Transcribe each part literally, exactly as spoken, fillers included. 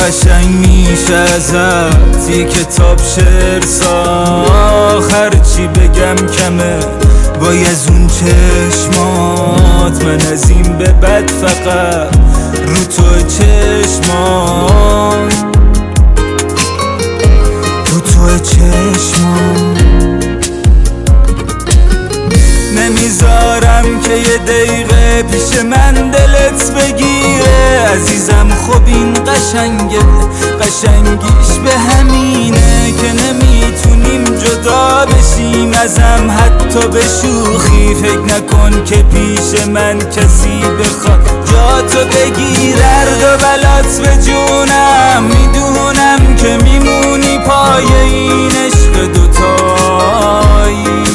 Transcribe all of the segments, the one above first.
قشنگ میشه ازت یه کتاب شعر ساخت، هرچی بگم کمه وای از اون چشمات، من از این به بعد فقط رو تو چشمات، رو تو چشمات نمیذارم که یه دقیقه پیش من دلت بگیره عزیزم. خب این قشنگه، قشنگیش به همینه که نمیتونیم جدا بشیم ازم حتی به شوخی. فکر نکن که پیش من کسی بخواد جا تو بگیر، درد و بلات به جونم میدونم که میمونی پای این عشق دوتایی.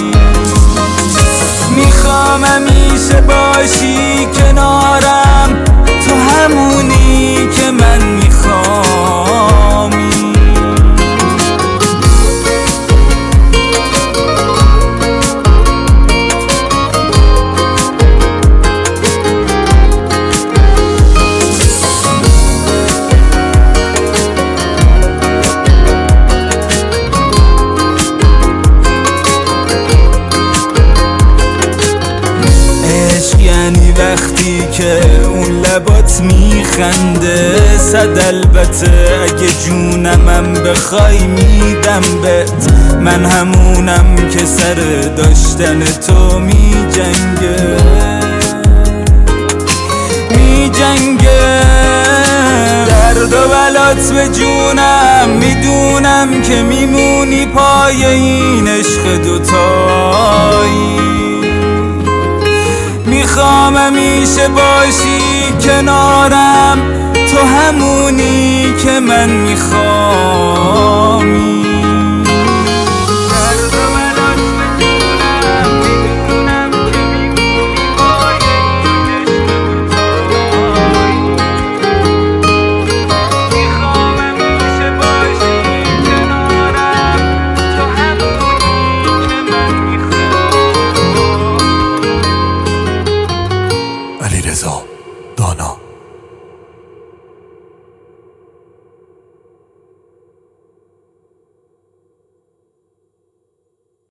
میخوام همیشه باشی کنارم، تو همونی که من میخوامی. یعنی وقتی که اون لبات میخنده صد البته اگه جونمم بخوای میدم بهت، من همونم که سر داشتن تو میجنگه میجنگه درد و بلات به جونم میدونم که میمونی پای این عشق دوتایی. میخوام همیشه باشی کنارم، تو همونی که من میخوامی.